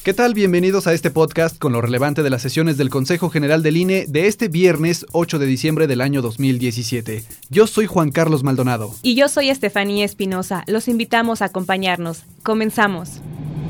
¿Qué tal? Bienvenidos a este podcast con lo relevante de las sesiones del Consejo General del INE de este viernes 8 de diciembre del año 2017. Yo soy Juan Carlos Maldonado. Y yo soy Estefanía Espinosa. Los invitamos a acompañarnos. Comenzamos.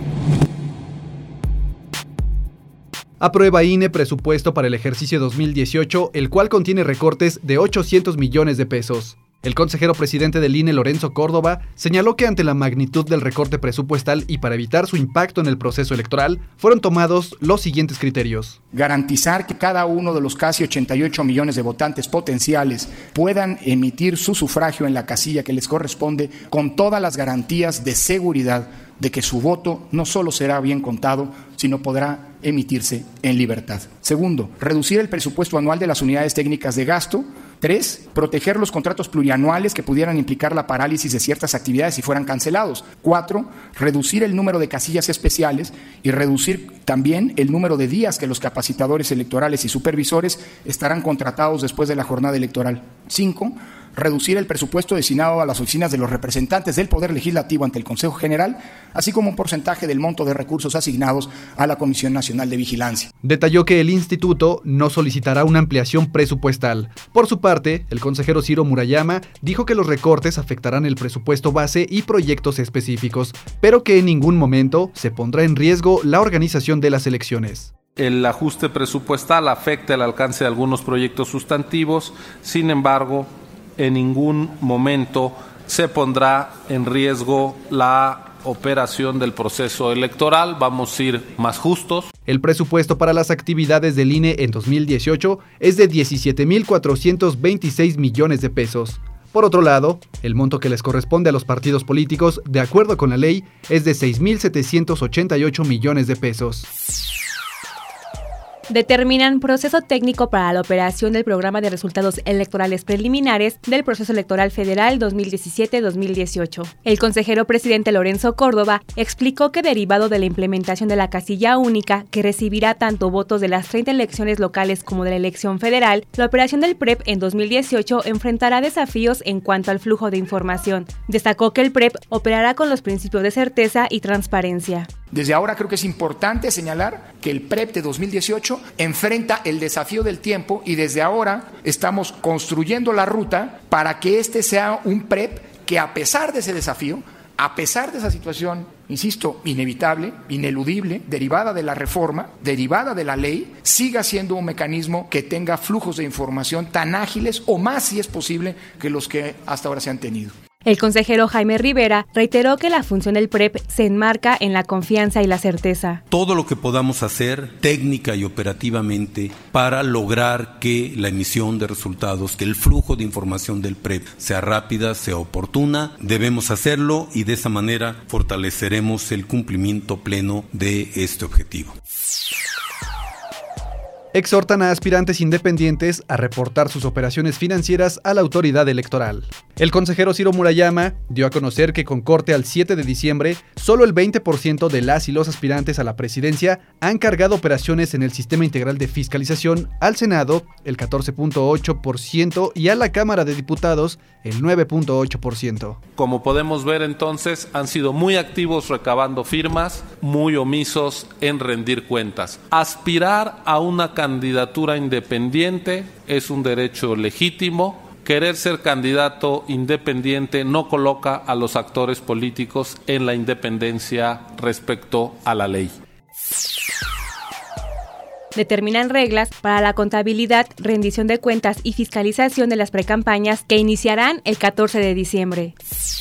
Aprueba INE presupuesto para el ejercicio 2018, el cual contiene recortes de 800 millones de pesos. El consejero presidente del INE, Lorenzo Córdoba, señaló que ante la magnitud del recorte presupuestal y para evitar su impacto en el proceso electoral, fueron tomados los siguientes criterios. Garantizar que cada uno de los casi 88 millones de votantes potenciales puedan emitir su sufragio en la casilla que les corresponde con todas las garantías de seguridad de que su voto no solo será bien contado, sino podrá emitirse en libertad. Segundo, reducir el presupuesto anual de las unidades técnicas de gasto. 3. Proteger los contratos plurianuales que pudieran implicar la parálisis de ciertas actividades si fueran cancelados. 4. Reducir el número de casillas especiales y reducir también el número de días que los capacitadores electorales y supervisores estarán contratados después de la jornada electoral. 5. Reducir el presupuesto destinado a las oficinas de los representantes del Poder Legislativo ante el Consejo General, así como un porcentaje del monto de recursos asignados a la Comisión Nacional de Vigilancia. Detalló que el instituto no solicitará una ampliación presupuestal. Por su parte, el consejero Ciro Murayama dijo que los recortes afectarán el presupuesto base y proyectos específicos, pero que en ningún momento se pondrá en riesgo la organización de las elecciones. El ajuste presupuestal afecta el alcance de algunos proyectos sustantivos, sin embargo, en ningún momento se pondrá en riesgo la operación del proceso electoral. Vamos a ir más justos. El presupuesto para las actividades del INE en 2018 es de 17,426 millones de pesos. Por otro lado, el monto que les corresponde a los partidos políticos, de acuerdo con la ley, es de 6,788 millones de pesos. Determinan proceso técnico para la operación del programa de resultados electorales preliminares del proceso electoral federal 2017-2018. El consejero presidente Lorenzo Córdoba explicó que derivado de la implementación de la casilla única, que recibirá tanto votos de las 30 elecciones locales como de la elección federal, la operación del PREP en 2018 enfrentará desafíos en cuanto al flujo de información. Destacó que el PREP operará con los principios de certeza y transparencia. Desde ahora creo que es importante señalar que el PREP de 2018 enfrenta el desafío del tiempo y desde ahora estamos construyendo la ruta para que este sea un PREP que, a pesar de ese desafío, a pesar de esa situación, insisto, inevitable, ineludible, derivada de la reforma, derivada de la ley, siga siendo un mecanismo que tenga flujos de información tan ágiles o más, si es posible, que los que hasta ahora se han tenido. El consejero Jaime Rivera reiteró que la función del PREP se enmarca en la confianza y la certeza. Todo lo que podamos hacer técnica y operativamente para lograr que la emisión de resultados, que el flujo de información del PREP sea rápida, sea oportuna, debemos hacerlo y de esa manera fortaleceremos el cumplimiento pleno de este objetivo. Exhortan a aspirantes independientes a reportar sus operaciones financieras a la autoridad electoral. El consejero Ciro Murayama dio a conocer que con corte al 7 de diciembre, solo el 20% de las y los aspirantes a la presidencia han cargado operaciones en el Sistema Integral de Fiscalización, al Senado el 14,8% y a la Cámara de Diputados el 9,8%. Como podemos ver entonces, han sido muy activos recabando firmas, muy omisos en rendir cuentas. Aspirar a una candidatura independiente es un derecho legítimo. Querer ser candidato independiente no coloca a los actores políticos en la independencia respecto a la ley. Determinan reglas para la contabilidad, rendición de cuentas y fiscalización de las precampañas que iniciarán el 14 de diciembre.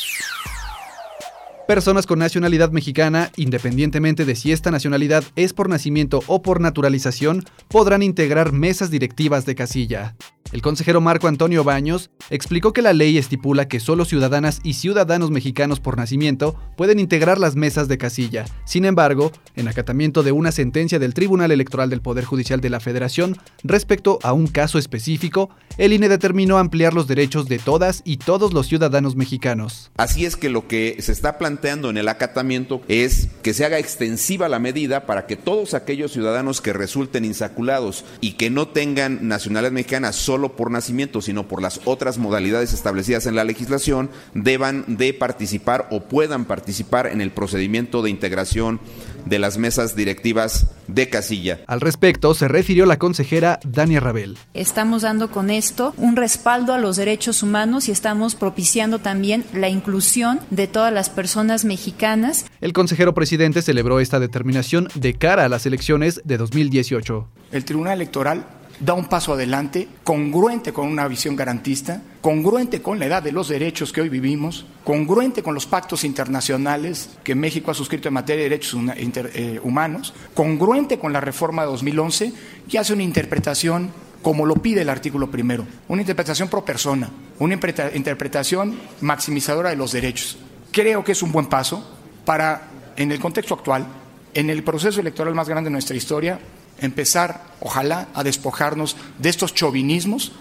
Personas con nacionalidad mexicana, independientemente de si esta nacionalidad es por nacimiento o por naturalización, podrán integrar mesas directivas de casilla. El consejero Marco Antonio Baños explicó que la ley estipula que solo ciudadanas y ciudadanos mexicanos por nacimiento pueden integrar las mesas de casilla. Sin embargo, en acatamiento de una sentencia del Tribunal Electoral del Poder Judicial de la Federación respecto a un caso específico, el INE determinó ampliar los derechos de todas y todos los ciudadanos mexicanos. Así es que lo que se está planteando en el acatamiento es que se haga extensiva la medida para que todos aquellos ciudadanos que resulten insaculados y que no tengan nacionalidad mexicana solo solo por nacimiento, sino por las otras modalidades establecidas en la legislación, deban de participar o puedan participar en el procedimiento de integración de las mesas directivas de casilla. Al respecto, se refirió la consejera Dania Rabel. Estamos dando con esto un respaldo a los derechos humanos y estamos propiciando también la inclusión de todas las personas mexicanas. El consejero presidente celebró esta determinación de cara a las elecciones de 2018. El Tribunal Electoral da un paso adelante, congruente con una visión garantista, congruente con la edad de los derechos que hoy vivimos, congruente con los pactos internacionales que México ha suscrito en materia de derechos humanos, congruente con la reforma de 2011 y hace una interpretación como lo pide el artículo primero, una interpretación pro persona, una interpretación maximizadora de los derechos. Creo que es un buen paso para, en el contexto actual, en el proceso electoral más grande de nuestra historia, empezar, ojalá, a despojarnos de estos chauvinismos.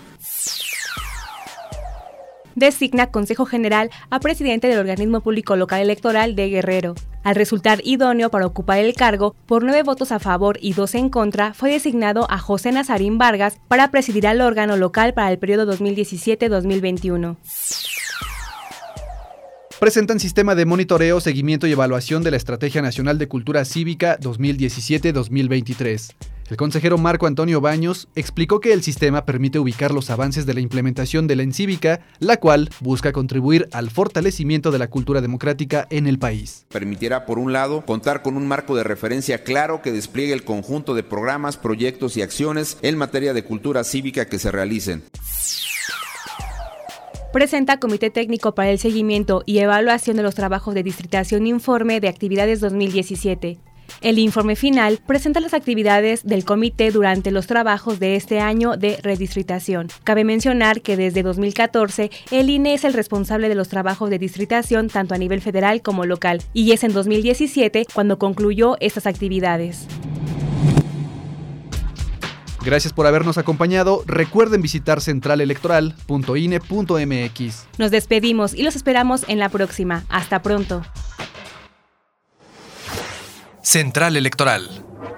Designa Consejo General a presidente del Organismo Público Local Electoral de Guerrero. Al resultar idóneo para ocupar el cargo, por 9 votos a favor y 2 en contra, fue designado a José Nazarín Vargas para presidir al órgano local para el periodo 2017-2021. Presentan sistema de monitoreo, seguimiento y evaluación de la Estrategia Nacional de Cultura Cívica 2017-2023. El consejero Marco Antonio Baños explicó que el sistema permite ubicar los avances de la implementación de la Encívica, la cual busca contribuir al fortalecimiento de la cultura democrática en el país. Permitirá, por un lado, contar con un marco de referencia claro que despliegue el conjunto de programas, proyectos y acciones en materia de cultura cívica que se realicen. Presenta Comité Técnico para el Seguimiento y Evaluación de los Trabajos de Distritación Informe de Actividades 2017. El informe final presenta las actividades del comité durante los trabajos de este año de redistritación. Cabe mencionar que desde 2014 el INE es el responsable de los trabajos de distritación tanto a nivel federal como local, y es en 2017 cuando concluyó estas actividades. Gracias por habernos acompañado. Recuerden visitar centralelectoral.ine.mx. Nos despedimos y los esperamos en la próxima. Hasta pronto. Central Electoral.